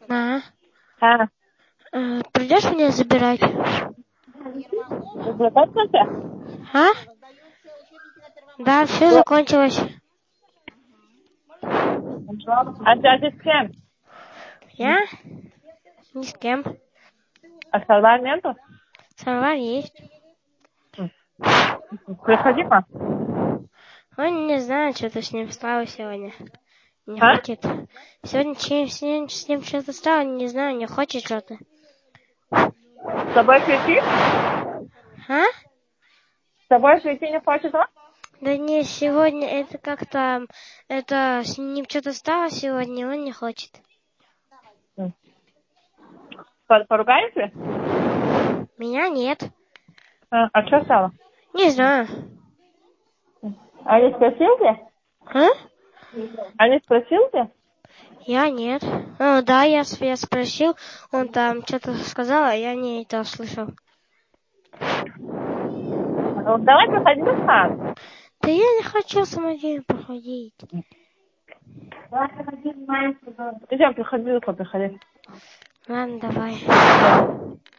А, А, придешь меня забирать? закончился? А? Да, все закончилось. А ты с кем? Я? Ни с кем. А Салвар нету? Сарвар есть. Приходи, ма. Он не знает, что-то с ним стало сегодня. Не А? хочет. Сегодня с ним что-то стало, не знаю, не хочет что-то. С тобой прийти? А? С тобой прийти не хочет, а? Да не, сегодня это как-то, это с ним что-то стало сегодня, он не хочет. Поругаемся? Меня нет. А что стало? Не знаю. А не спросил ты? А? А не спросил ты? Я нет. Да, я спросил, он там что-то сказал, а я не это слышал. Давай приходи в сад. Да я не хочу самодельно проходить. Идем, приходи. Ладно, давай.